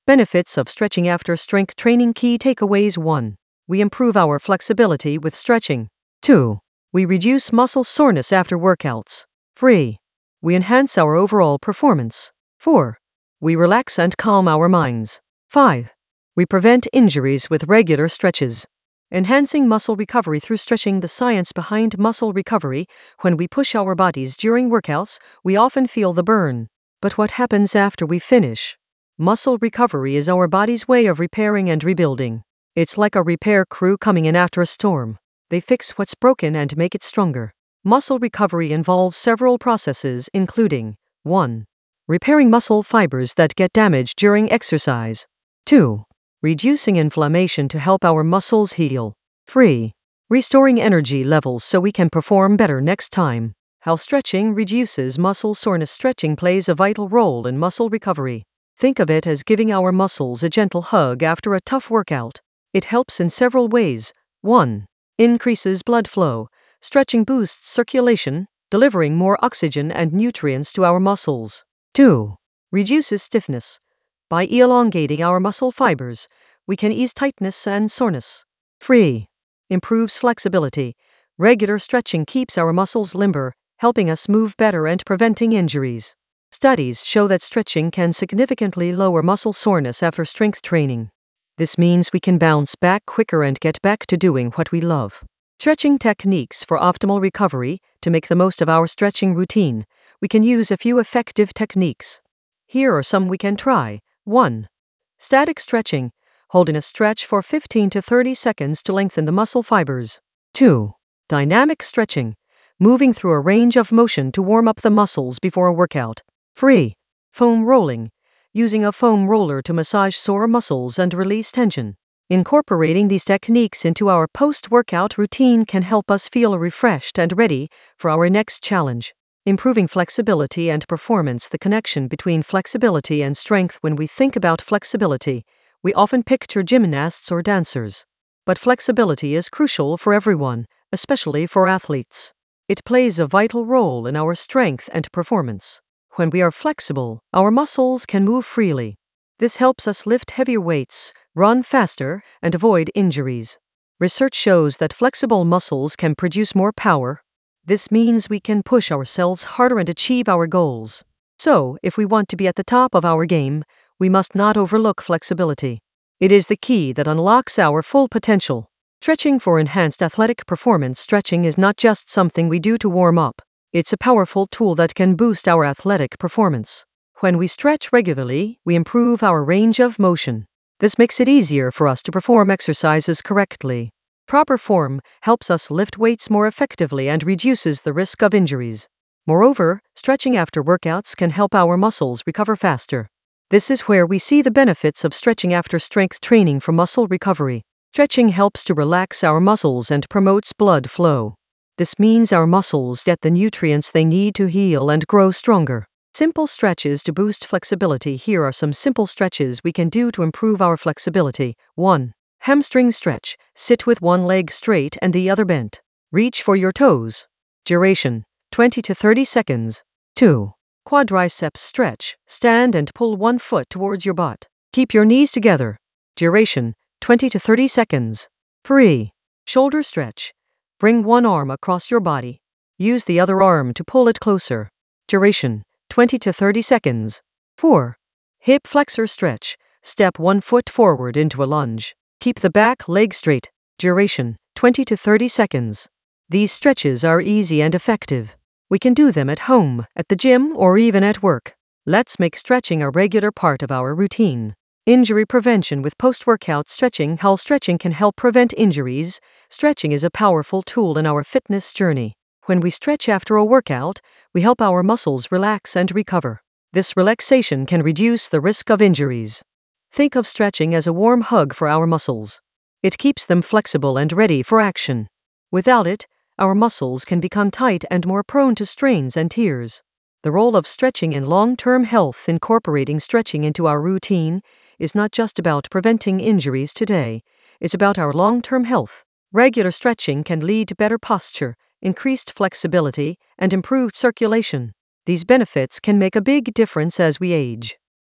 Benefits of stretching after strength training. Key takeaways. 1. We improve our flexibility with stretching. 2. We reduce muscle soreness after workouts. 3. We enhance our overall performance. 4. We relax and calm our minds. 5. We prevent injuries with regular stretches. Enhancing muscle recovery through stretching. The science behind muscle recovery. When we push our bodies during workouts, we often feel the burn. But what happens after we finish? Muscle recovery is our body's way of repairing and rebuilding. It's like a repair crew coming in after a storm. They fix what's broken and make it stronger. Muscle recovery involves several processes, including 1. Repairing muscle fibers that get damaged during exercise. 2. Reducing inflammation to help our muscles heal. 3. Restoring energy levels so we can perform better next time. How stretching reduces muscle soreness. Stretching plays a vital role in muscle recovery. Think of it as giving our muscles a gentle hug after a tough workout. It helps in several ways. 1. Increases blood flow. Stretching boosts circulation, delivering more oxygen and nutrients to our muscles. 2. Reduces stiffness. By elongating our muscle fibers, we can ease tightness and soreness. 3. Improves flexibility. Regular stretching keeps our muscles limber, helping us move better and preventing injuries. Studies show that stretching can significantly lower muscle soreness after strength training. This means we can bounce back quicker and get back to doing what we love. Stretching techniques for optimal recovery. To make the most of our stretching routine, we can use a few effective techniques. Here are some we can try. 1. Static stretching. Hold in a stretch for 15 to 30 seconds to lengthen the muscle fibers. 2. Dynamic stretching. Moving through a range of motion to warm up the muscles before a workout. 3. Foam rolling. Using a foam roller to massage sore muscles and release tension. Incorporating these techniques into our post-workout routine can help us feel refreshed and ready for our next challenge. Improving flexibility and performance. The connection between flexibility and strength. When we think about flexibility, we often picture gymnasts or dancers. But flexibility is crucial for everyone, especially for athletes. It plays a vital role in our strength and performance. When we are flexible, our muscles can move freely. This helps us lift heavier weights, run faster, and avoid injuries. Research shows that flexible muscles can produce more power. This means we can push ourselves harder and achieve our goals. So, if we want to be at the top of our game, we must not overlook flexibility. It is the key that unlocks our full potential. Stretching for enhanced athletic performance. Stretching is not just something we do to warm up. It's a powerful tool that can boost our athletic performance. When we stretch regularly, we improve our range of motion. This makes it easier for us to perform exercises correctly. Proper form helps us lift weights more effectively and reduces the risk of injuries. Moreover, stretching after workouts can help our muscles recover faster. This is where we see the benefits of stretching after strength training for muscle recovery. Stretching helps to relax our muscles and promotes blood flow. This means our muscles get the nutrients they need to heal and grow stronger. Simple stretches to boost flexibility. Here are some simple stretches we can do to improve our flexibility. 1. Hamstring stretch. Sit with one leg straight and the other bent. Reach for your toes. Duration: 20 to 30 seconds. 2. Quadriceps stretch. Stand and pull one foot towards your butt. Keep your knees together. Duration: 20 to 30 seconds. 3. Shoulder stretch. Bring one arm across your body. Use the other arm to pull it closer. Duration: 20 to 30 seconds. 4. Hip flexor stretch. Step one foot forward into a lunge. Keep the back leg straight. Duration: 20 to 30 seconds. These stretches are easy and effective. We can do them at home, at the gym, or even at work. Let's make stretching a regular part of our routine. Injury prevention with post-workout stretching. How stretching can help prevent injuries. Stretching is a powerful tool in our fitness journey. When we stretch after a workout, we help our muscles relax and recover. This relaxation can reduce the risk of injuries. Think of stretching as a warm hug for our muscles. It keeps them flexible and ready for action. Without it, our muscles can become tight and more prone to strains and tears. The role of stretching in long-term health. Incorporating stretching into our routine is not just about preventing injuries today, it's about our long-term health. Regular stretching can lead to better posture, increased flexibility, and improved circulation. These benefits can make a big difference as we age.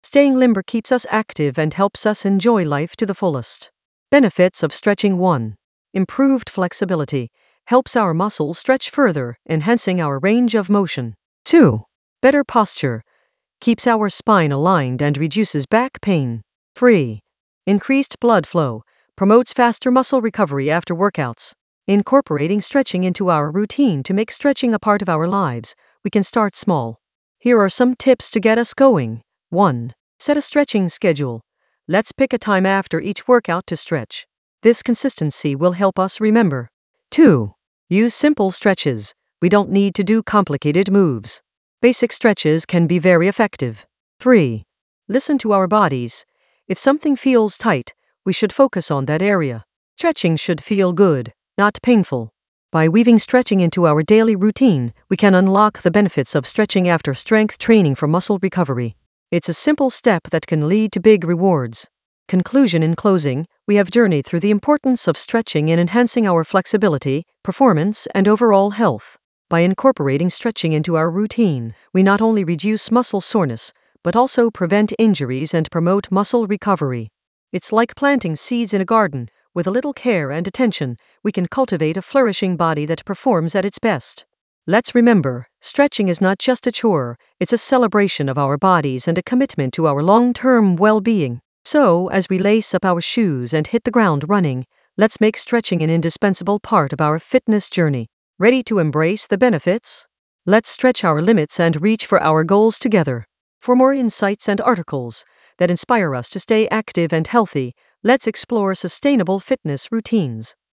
Staying limber keeps us active and helps us enjoy life to the fullest. Benefits of stretching: 1. Improved flexibility. Helps our muscles stretch further, enhancing our range of motion. 2. Better posture. Keeps our spine aligned and reduces back pain. 3. Increased blood flow. Promotes faster muscle recovery after workouts. Incorporating stretching into our routine. To make stretching a part of our lives, we can start small. Here are some tips to get us going. 1. Set a stretching schedule. Let's pick a time after each workout to stretch. This consistency will help us remember. 2. Use simple stretches. We don't need to do complicated moves. Basic stretches can be very effective. 3. Listen to our bodies. If something feels tight, we should focus on that area. Stretching should feel good, not painful. By weaving stretching into our daily routine, we can unlock the benefits of stretching after strength training for muscle recovery. It's a simple step that can lead to big rewards. Conclusion: in closing, we have journeyed through the importance of stretching in enhancing our flexibility, performance, and overall health. By incorporating stretching into our routine, we not only reduce muscle soreness, but also prevent injuries and promote muscle recovery. It's like planting seeds in a garden. With a little care and attention, we can cultivate a flourishing body that performs at its best. Let's remember, stretching is not just a chore, it's a celebration of our bodies and a commitment to our long-term well-being. So, as we lace up our shoes and hit the ground running, let's make stretching an indispensable part of our fitness journey. Ready to embrace the benefits? Let's stretch our limits and reach for our goals together. For more insights and articles that inspire us to stay active and healthy, let's explore sustainable fitness routines.